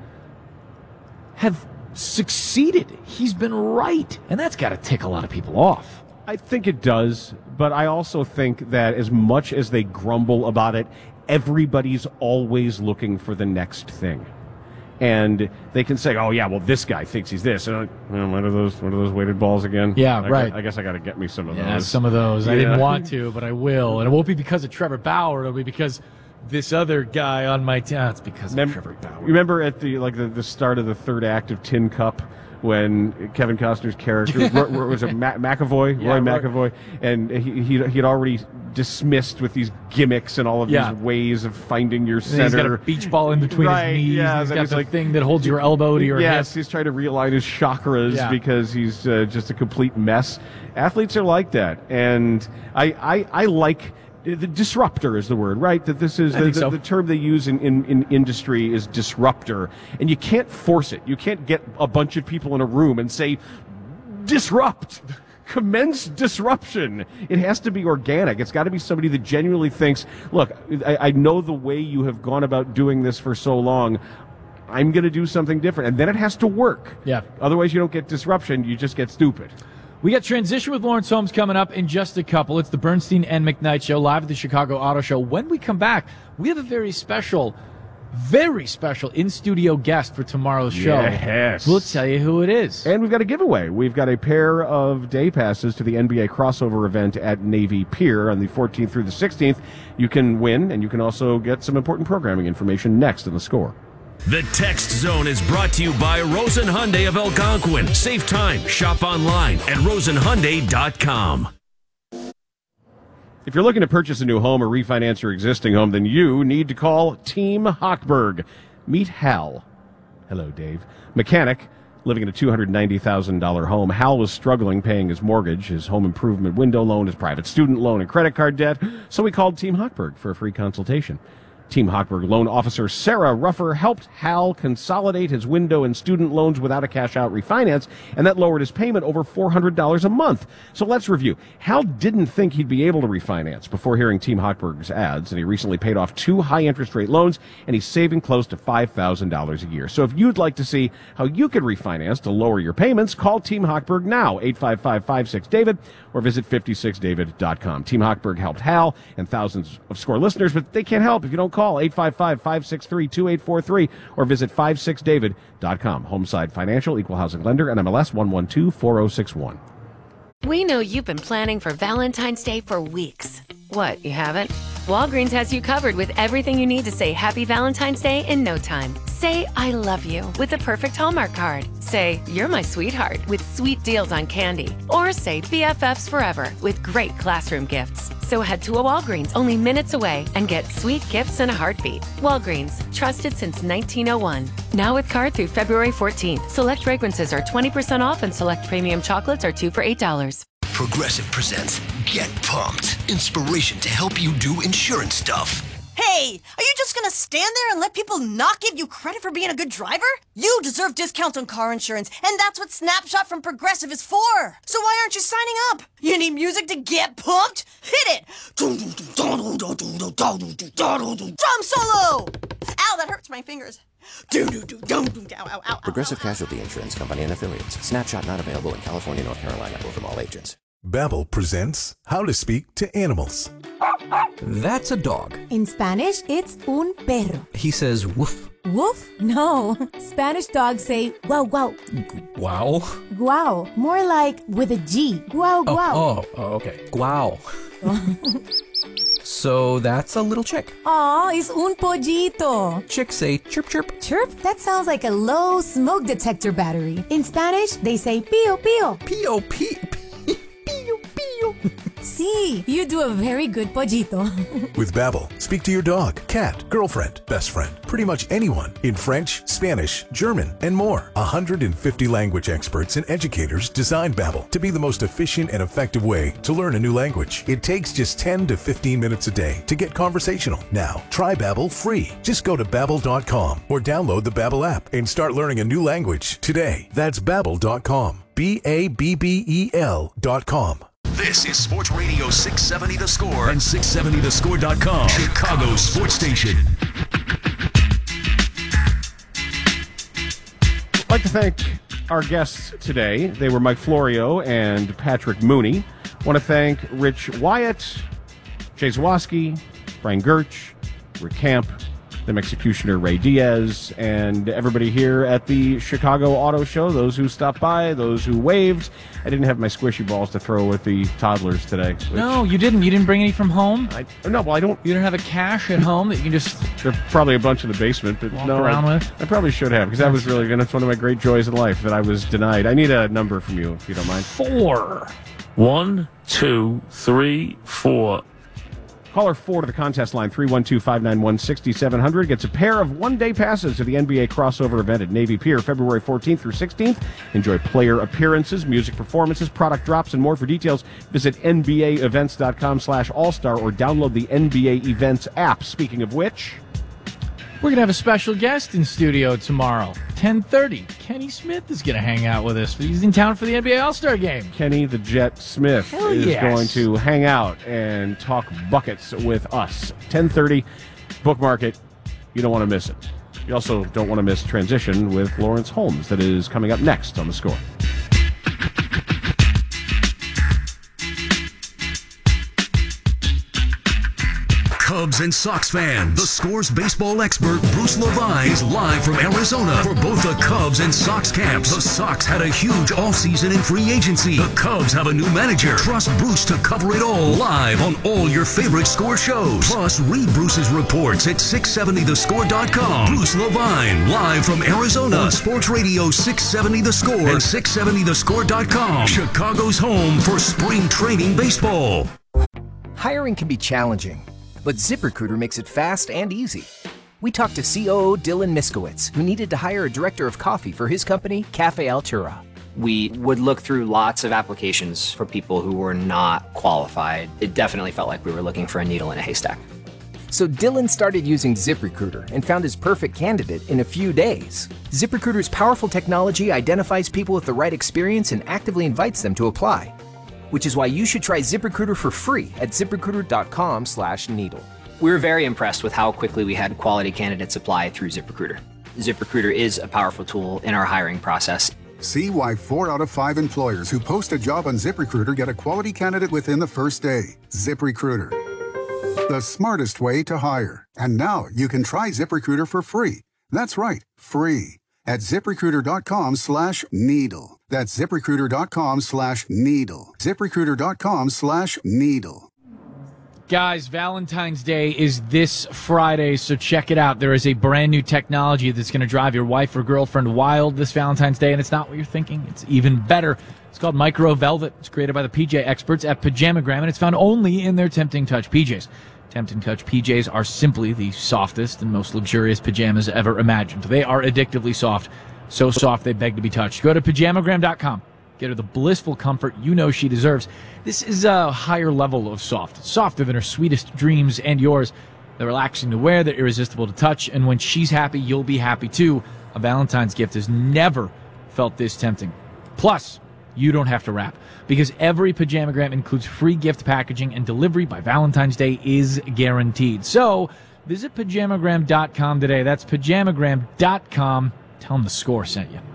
have succeeded. He's been right. And that's got to tick a lot of people off. I think it does, but I also think that as much as they grumble about it, everybody's always looking for the next thing. And they can say, oh, yeah, well, this guy thinks he's this. And what are those weighted balls again? Yeah, right. I guess I got to get me some of those. Yeah, some of those. I didn't want to, but I will. And it won't be because of Trevor Bauer. It'll be because this other guy on my team. It's because of Trevor Bauer. Remember at the start of the third act of Tin Cup, when Kevin Costner's character was it McAvoy, Roy McAvoy, and he had already dismissed with these gimmicks and all of these ways of finding your center. He's got a beach ball in between his knees. Yeah, he's got the thing that holds your elbow to your hip. Yes, he's trying to realign his chakras because he's just a complete mess. Athletes are like that, and I like. The disruptor is the word, right? That this is the term they use in industry is disruptor. And you can't force it. You can't get a bunch of people in a room and say, disrupt. Commence disruption. It has to be organic. It's got to be somebody that genuinely thinks, look, I know the way you have gone about doing this for so long. I'm going to do something different. And then it has to work. Yeah. Otherwise, you don't get disruption. You just get stupid. We got Transition with Lawrence Holmes coming up in just a couple. It's the Bernstein and McKnight Show live at the Chicago Auto Show. When we come back, we have a very special in-studio guest for tomorrow's show. Yes. We'll tell you who it is. And we've got a giveaway. We've got a pair of day passes to the NBA crossover event at Navy Pier on the 14th through the 16th. You can win, and you can also get some important programming information next in the score. The Text Zone is brought to you by Rosen Hyundai of Algonquin. Save time. Shop online at rosenhyundai.com. If you're looking to purchase a new home or refinance your existing home, then you need to call Team Hochberg. Meet Hal. Hello, Dave. Mechanic, living in a $290,000 home. Hal was struggling paying his mortgage, his home improvement window loan, his private student loan, and credit card debt, so we called Team Hochberg for a free consultation. Team Hochberg loan officer Sarah Ruffer helped Hal consolidate his window and student loans without a cash-out refinance, and that lowered his payment over $400 a month. So let's review. Hal didn't think he'd be able to refinance before hearing Team Hochberg's ads, and he recently paid off 2 high-interest rate loans, and he's saving close to $5,000 a year. So if you'd like to see how you could refinance to lower your payments, call Team Hochberg now, 855-56-DAVID, or visit 56david.com. Team Hochberg helped Hal and thousands of SCORE listeners, but they can't help if you don't call 855-563-2843 or visit 56david.com. Homeside Financial, Equal Housing Lender, NMLS 1124061. We know you've been planning for Valentine's Day for weeks. What, you haven't? Walgreens has you covered with everything you need to say Happy Valentine's Day in no time. Say I love you with the perfect Hallmark card. Say you're my sweetheart with sweet deals on candy. Or say BFFs forever with great classroom gifts. So head to a Walgreens only minutes away and get sweet gifts in a heartbeat. Walgreens, trusted since 1901. Now with card through February 14th. Select fragrances are 20% off and select premium chocolates are 2 for $8. Progressive presents Get Pumped. Inspiration to help you do insurance stuff. Hey, are you just gonna stand there and let people not give you credit for being a good driver? You deserve discounts on car insurance, and that's what Snapshot from Progressive is for. So why aren't you signing up? You need music to get pumped? Hit it! Drum solo! Ow, that hurts my fingers. Progressive Casualty Insurance Company and Affiliates. Snapshot not available in California, North Carolina, or from all agents. Babbel presents How to Speak to Animals. That's a dog. In Spanish, it's un perro. He says woof. Woof? No. Spanish dogs say wow, wow. Wow? Guau. More like with a G. Guau, guau. Oh, okay. Guau. So that's a little chick. Aw, it's un pollito. Chicks say chirp, chirp. Chirp? That sounds like a low smoke detector battery. In Spanish, they say pío, pío. Pío, pío, pío, pío. Sí, you do a very good pollito. With Babbel, speak to your dog, cat, girlfriend, best friend, pretty much anyone in French, Spanish, German, and more. 150 language experts and educators designed Babbel to be the most efficient and effective way to learn a new language. It takes just 10 to 15 minutes a day to get conversational. Now, try Babbel free. Just go to Babbel.com or download the Babbel app and start learning a new language today. That's Babbel.com. Babbel.com. This is Sports Radio 670 The Score and 670thescore.com, Chicago's sports station. I'd like to thank our guests today. They were Mike Florio and Patrick Mooney. I want to thank Rich Wyatt, Jay Zawoski, Brian Gertch, Rick Camp, the executioner Ray Diaz, and everybody here at the Chicago Auto Show, those who stopped by, those who waved. I didn't have my squishy balls to throw with the toddlers today. No, you didn't. You didn't bring any from home? I don't. You don't have a cache at home that you can just... There's probably a bunch in the basement, but walk around with? I probably should have, because that was really good. That's one of my great joys in life that I was denied. I need a number from you, if you don't mind. 4. 1, 2, 3, 4. Caller 4 to the contest line, 312-591-6700, gets a pair of one-day passes to the NBA crossover event at Navy Pier, February 14th through 16th. Enjoy player appearances, music performances, product drops, and more. For details, visit NBAevents.com/all-star or download the NBA Events app. Speaking of which... We're going to have a special guest in studio tomorrow, 10:30. Kenny Smith is going to hang out with us. He's in town for the NBA All-Star Game. Kenny the Jet Smith is going to hang out and talk buckets with us. 10:30, bookmark it. You don't want to miss it. You also don't want to miss Transition with Lawrence Holmes. That is coming up next on The Score. Cubs and Sox fans, the Score's baseball expert Bruce Levine is live from Arizona for both the Cubs and Sox camps. The Sox had a huge offseason in free agency. The Cubs have a new manager. Trust Bruce to cover it all live on all your favorite Score shows. Plus, read Bruce's reports at 670thescore.com. Bruce Levine, live from Arizona on Sports Radio 670 The Score and 670thescore.com. Chicago's home for spring training baseball. Hiring can be challenging, but ZipRecruiter makes it fast and easy. We talked to COO Dylan Miskowitz, who needed to hire a director of coffee for his company, Cafe Altura. We would look through lots of applications for people who were not qualified. It definitely felt like we were looking for a needle in a haystack. So Dylan started using ZipRecruiter and found his perfect candidate in a few days. ZipRecruiter's powerful technology identifies people with the right experience and actively invites them to apply. Which is why you should try ZipRecruiter for free at ZipRecruiter.com/needle. We were very impressed with how quickly we had quality candidates apply through ZipRecruiter. ZipRecruiter is a powerful tool in our hiring process. See why 4 out of 5 employers who post a job on ZipRecruiter get a quality candidate within the first day. ZipRecruiter, the smartest way to hire. And now you can try ZipRecruiter for free. That's right, free. At ZipRecruiter.com/needle. That's ZipRecruiter.com/needle. ZipRecruiter.com/needle. Guys, Valentine's Day is this Friday, so check it out. There is a brand new technology that's going to drive your wife or girlfriend wild this Valentine's Day, and it's not what you're thinking. It's even better. It's called Micro Velvet. It's created by the PJ experts at Pajamagram, and it's found only in their Tempting Touch PJs. Tempting Touch PJs are simply the softest and most luxurious pajamas ever imagined. They are addictively soft, so soft they beg to be touched. Go to Pajamagram.com. Get her the blissful comfort you know she deserves. This is a higher level of soft, softer than her sweetest dreams and yours. They're relaxing to wear, they're irresistible to touch, and when she's happy, you'll be happy too. A Valentine's gift has never felt this tempting. Plus, you don't have to wrap, because every Pajamagram includes free gift packaging and delivery by Valentine's Day is guaranteed. So, visit Pajamagram.com today. That's Pajamagram.com. Tell them The Score sent you.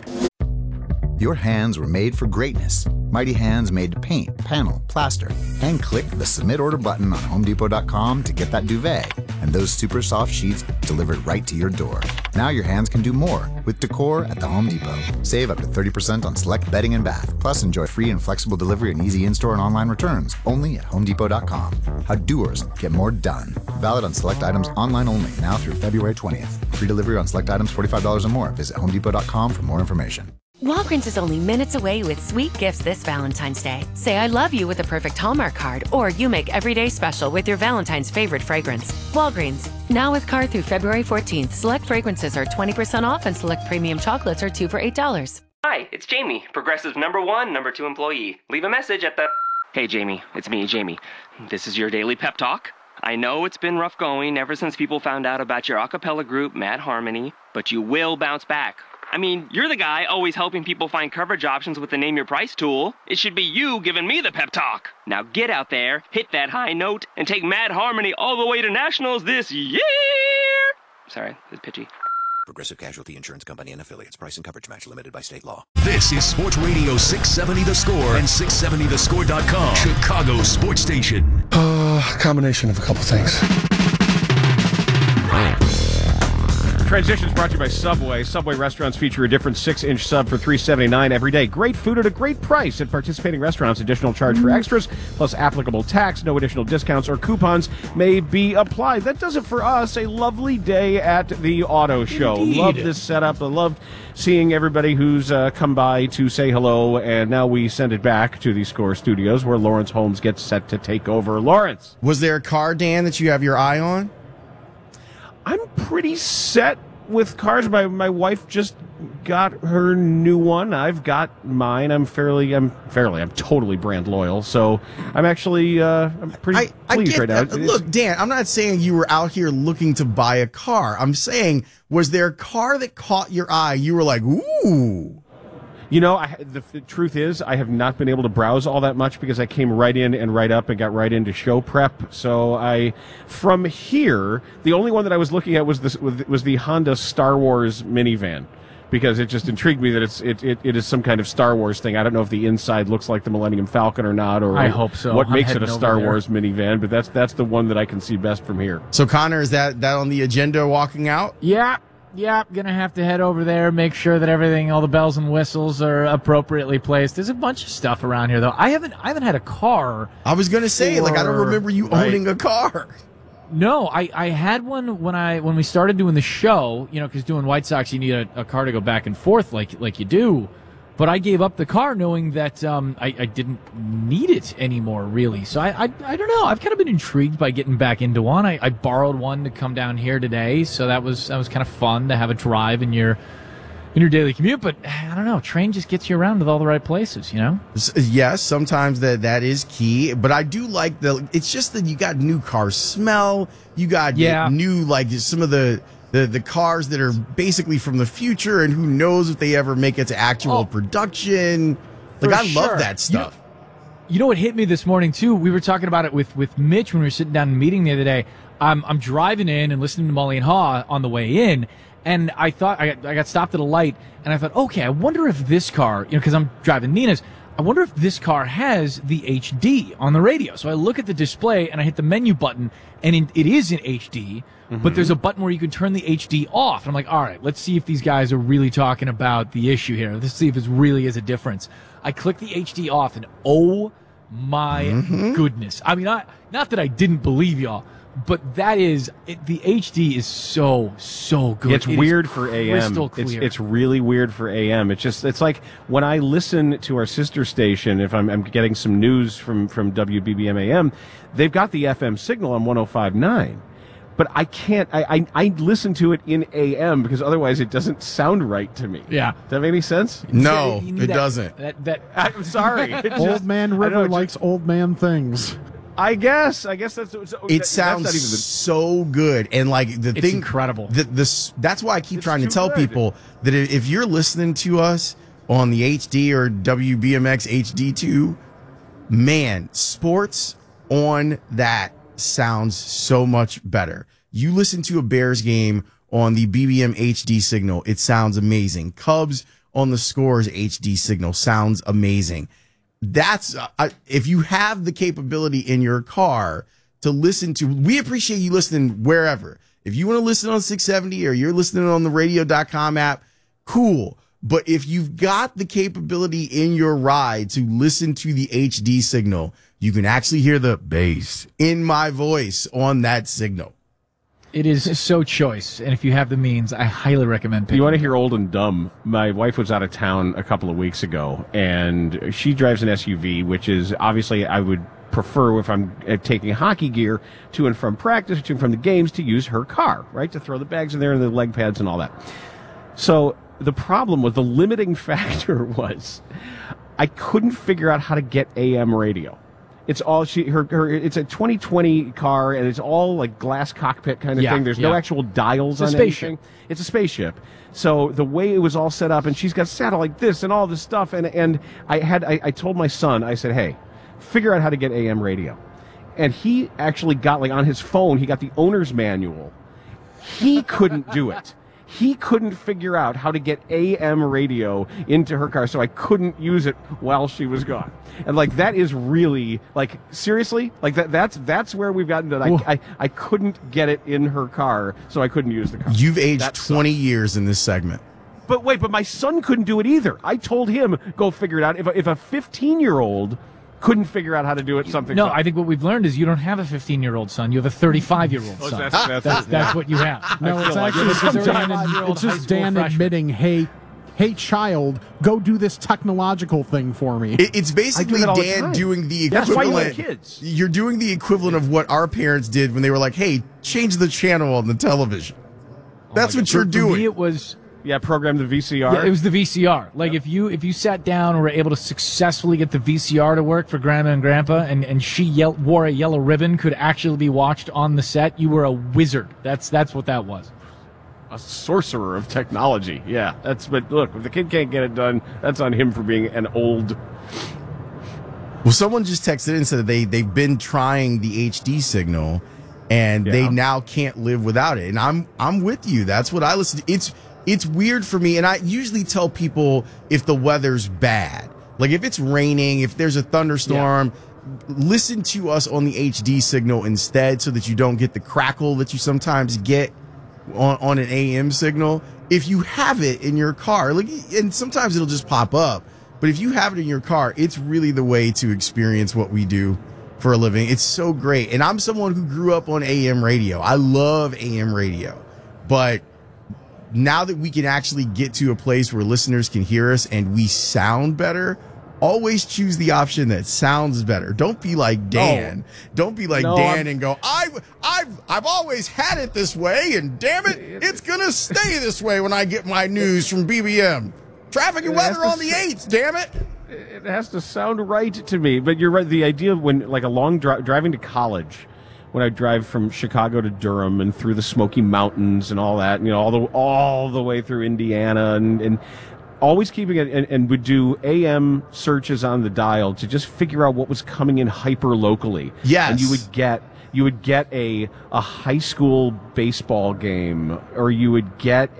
Your hands were made for greatness. Mighty Hands made to paint, panel, plaster, and click the Submit Order button on HomeDepot.com to get that duvet and those super soft sheets delivered right to your door. Now your hands can do more with decor at the Home Depot. Save up to 30% on select bedding and bath. Plus, enjoy free and flexible delivery and easy in-store and online returns only at HomeDepot.com. How doers get more done. Valid on select items online only now through February 20th. Free delivery on select items $45 or more. Visit HomeDepot.com for more information. Walgreens is only minutes away with sweet gifts this Valentine's Day. Say I love you with a perfect Hallmark card, or you make every day special with your Valentine's favorite fragrance. Walgreens. Now with card through February 14th, select fragrances are 20% off and select premium chocolates are 2 for $8. Hi, it's Jamie, Progressive #1, #2 employee. Leave a message at the... Hey, Jamie, it's me, Jamie. This is your daily pep talk. I know it's been rough going ever since people found out about your a cappella group, Mad Harmony, but you will bounce back. I mean, you're the guy always helping people find coverage options with the Name Your Price tool. It should be you giving me the pep talk. Now get out there, hit that high note, and take Mad Harmony all the way to nationals this year! Sorry, it's pitchy. Progressive Casualty Insurance Company and Affiliates. Price and coverage match limited by state law. This is Sports Radio 670 The Score and 670thescore.com. Chicago's sports station. Combination of a couple things. Transitions brought to you by Subway. Subway restaurants feature a different 6-inch sub for $3.79 every day. Great food at a great price at participating restaurants. Additional charge for extras, plus applicable tax. No additional discounts or coupons may be applied. That does it for us. A lovely day at the auto show. Indeed. Love this setup. I love seeing everybody who's come by to say hello. And now we send it back to the Score Studios where Lawrence Holmes gets set to take over. Lawrence. Was there a car, Dan, that you have your eye on? I'm pretty set with cars. My wife just got her new one. I've got mine. I'm totally brand loyal. So I'm actually I'm pretty pleased right now. Look, Dan, I'm not saying you were out here looking to buy a car. I'm saying, was there a car that caught your eye? You were like, ooh. You know, the truth is, I have not been able to browse all that much because I came right in and right up and got right into show prep. So from here, the only one that I was looking at was the Honda Star Wars minivan, because it just intrigued me that it is some kind of Star Wars thing. I don't know if the inside looks like the Millennium Falcon or not, or I hope so. What makes it a Star Wars minivan, but that's the one that I can see best from here. So Connor, is that on the agenda walking out? Yeah, gonna have to head over there, make sure that everything, all the bells and whistles are appropriately placed. There's a bunch of stuff around here, though. I haven't had a car. I was gonna say, I don't remember you owning a car. No, I had one when we started doing the show, because doing White Sox, you need a car to go back and forth like you do. But I gave up the car knowing that I didn't need it anymore, really. So I don't know. I've kind of been intrigued by getting back into one. I borrowed one to come down here today, so that was kind of fun to have a drive in your daily commute. But I don't know. Train just gets you around to all the right places, Yes, sometimes that is key. But I do like it's just that you got new car smell. You got new, some of the cars that are basically from the future, and who knows if they ever make it to actual production. I love that stuff. You know what hit me this morning too? We were talking about it with Mitch when we were sitting down in a meeting the other day. I'm driving in and listening to Molly and Haw on the way in, and I thought I got stopped at a light, and I thought, okay, I wonder if this car, because I'm driving Nina's, I wonder if this car has the HD on the radio. So I look at the display and I hit the menu button, and it is in HD. But there's a button where you can turn the HD off. And I'm like, all right, let's see if these guys are really talking about the issue here. Let's see if it really is a difference. I click the HD off, and oh my goodness. I mean, not that I didn't believe y'all, but the HD is so good. It's weird for AM. Crystal clear. It's really weird for AM. It's like when I listen to our sister station, if I'm getting some news from WBBM AM, they've got the FM signal on 105.9. But I can't. I listen to it in AM because otherwise it doesn't sound right to me. Yeah. Does that make any sense? No, it doesn't. I'm sorry. Old Man River likes old man things. I guess that's. It sounds so good, and it's incredible. That's why I keep trying to tell people that if you're listening to us on the HD or WBMX HD2, man, sports on that sounds so much better. You listen to a Bears game on the BBM HD signal, it sounds amazing. Cubs on the Scores HD signal sounds amazing. That's if you have the capability in your car to listen to, we appreciate you listening wherever. If you want to listen on 670 or you're listening on the radio.com app, cool. But if you've got the capability in your ride to listen to the HD signal, you can actually hear the bass in my voice on that signal. It is so choice, and if you have the means, I highly recommend picking. You want to hear old and dumb? My wife was out of town a couple of weeks ago, and she drives an SUV, which is obviously I would prefer if I'm taking hockey gear to and from practice, to and from the games, to use her car, right, to throw the bags in there and the leg pads and all that. So the problem was, the limiting factor was I couldn't figure out how to get AM radio. It's all it's a 2020 car, and it's all like glass cockpit kind of thing. There's no actual dials on anything. It's a spaceship. So the way it was all set up, and she's got satellite this and all this stuff, and I told my son, I said, hey, figure out how to get AM radio. And he actually got, on his phone, he got the owner's manual. He couldn't do it. He couldn't figure out how to get AM radio into her car, so I couldn't use it while she was gone. And that is really, seriously, that's where we've gotten to. I couldn't get it in her car, so I couldn't use the car. You've aged 20 years in this segment. But wait, my son couldn't do it either. I told him, go figure it out. If a 15-year-old couldn't figure out how to do it, I think what we've learned is you don't have a 15-year-old son. You have a 35-year-old son. That's what you have. No, it's actually it's just Dan admitting, hey, child, go do this technological thing for me. It's basically Dan doing the equivalent. That's why you have kids. You're doing the equivalent of what our parents did when they were like, hey, change the channel on the television. That's what you're doing. For me, it was. Yeah, program the VCR. Yeah, it was the VCR. Like if you sat down and were able to successfully get the VCR to work for Grandma and Grandpa, and she wore a yellow ribbon, could actually be watched on the set, you were a wizard. That's what that was. A sorcerer of technology. Yeah, but look, if the kid can't get it done, that's on him for being an old. Well, someone just texted in and said that they've been trying the HD signal, and they now can't live without it. And I'm with you. That's what I listen to. It's weird for me, and I usually tell people if the weather's bad. Like if it's raining, if there's a thunderstorm, listen to us on the HD signal instead so that you don't get the crackle that you sometimes get on an AM signal. If you have it in your car, and sometimes it'll just pop up, but if you have it in your car, it's really the way to experience what we do for a living. It's so great. And I'm someone who grew up on AM radio. I love AM radio, but now that we can actually get to a place where listeners can hear us and we sound better, always choose the option that sounds better. Don't be like Dan. No. Don't be like Dan and go, I've always had it this way, and damn it, it's gonna stay this way when I get my news from BBM. Traffic and weather on the 8th, damn it. It has to sound right to me. But you're right. The idea of when, like a long driving to college, when I drive from Chicago to Durham and through the Smoky Mountains and all that, all the way through Indiana and always keeping it, and would do AM searches on the dial to just figure out what was coming in hyper locally. Yes. And you would get a high school baseball game, or you would get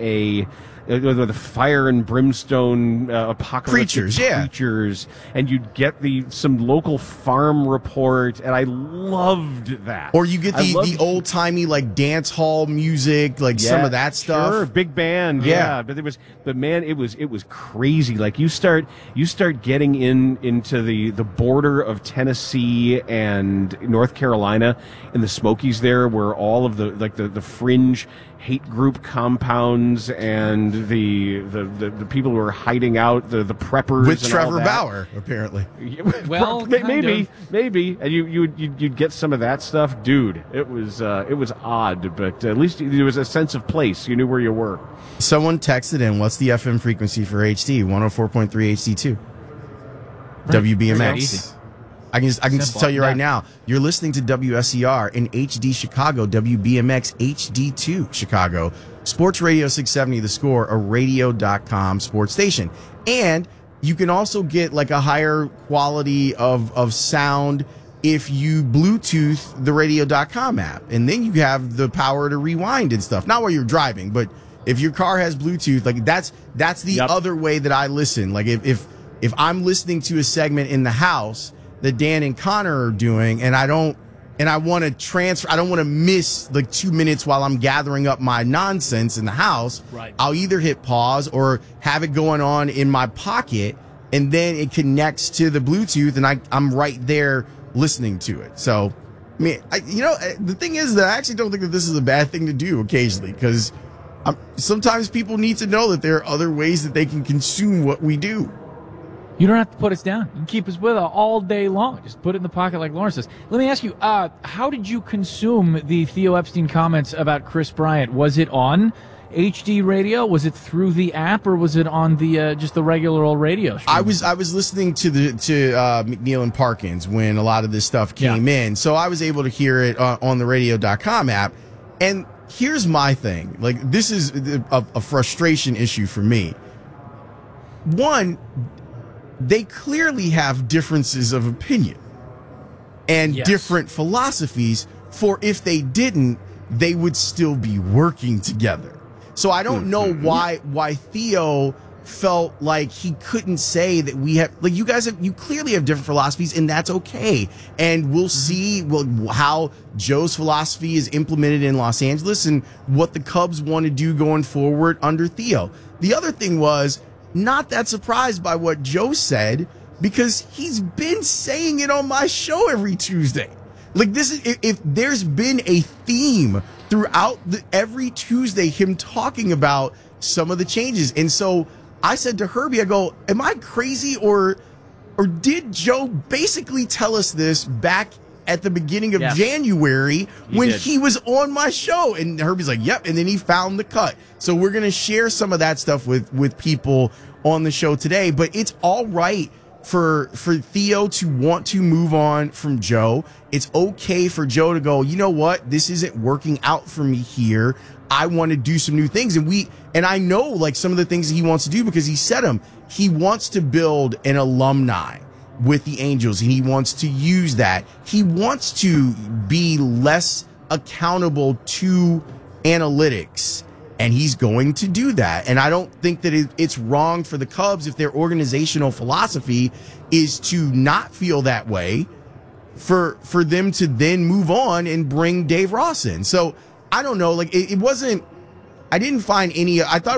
the fire and brimstone apocalyptic creatures, and you'd get some local farm report, and I loved that. Or you get the old timey like dance hall music, some of that stuff. Sure, big band, yeah. But it was crazy. Like you start getting into the border of Tennessee and North Carolina, in the Smokies there, where all of the fringe hate group compounds and the people who are hiding out, the preppers with and Trevor all that. Bauer, apparently. Well, maybe, and you'd get some of that stuff, dude. It was odd, but at least there was a sense of place. You knew where you were. Someone texted in, "What's the FM frequency for HD? 104.3 HD2, WBMX." I can just tell you right now, you're listening to WSER in HD Chicago, WBMX HD2 Chicago, Sports Radio 670 The Score, a radio.com sports station. And you can also get like a higher quality of sound if you Bluetooth the radio.com app. And then you have the power to rewind and stuff. Not while you're driving, but if your car has Bluetooth, like that's the other way that I listen. Like if I'm listening to a segment in the house that Dan and Connor are doing, and I want to transfer, I don't want to miss like 2 minutes while I'm gathering up my nonsense in the house. Right. I'll either hit pause or have it going on in my pocket, and then it connects to the Bluetooth, and I'm right there listening to it. So, I mean, the thing is that I actually don't think that this is a bad thing to do occasionally, because sometimes people need to know that there are other ways that they can consume what we do. You don't have to put us down. You can keep us with us all day long. Just put it in the pocket like Lauren says. Let me ask you, how did you consume the Theo Epstein comments about Chris Bryant? Was it on HD radio? Was it through the app, or was it on the just the regular old radio stream? I was listening to McNeil and Parkins when a lot of this stuff came in, so I was able to hear it on the radio.com app. And here's my thing. Like, this is a frustration issue for me. One, they clearly have differences of opinion and different philosophies, for if they didn't, they would still be working together. So I don't know why Theo felt like he couldn't say that we have, like, you clearly have different philosophies, and that's okay. And we'll see how Joe's philosophy is implemented in Los Angeles and what the Cubs want to do going forward under Theo. The other thing was, not that surprised by what Joe said, because he's been saying it on my show every Tuesday. Like, this is, if there's been a theme throughout every Tuesday, him talking about some of the changes. And so I said to Herbie, I go, am I crazy, or did Joe basically tell us this back at the beginning of Yes. January when did. he was on my show. And Herbie's like, yep. And then he found the cut. So we're going to share some of that stuff with people on the show today. But it's all right for Theo to want to move on from Joe. It's okay for Joe to go, you know what? This isn't working out for me here. I want to do some new things. And I know like some of the things that he wants to do because he said them. He wants to build an alumni with the Angels and he wants to use that. He wants to be less accountable to analytics. And he's going to do that. And I don't think that it's wrong for the Cubs if their organizational philosophy is to not feel that way for them to then move on and bring Dave Ross in. So I don't know. Like it wasn't, I didn't find any, I thought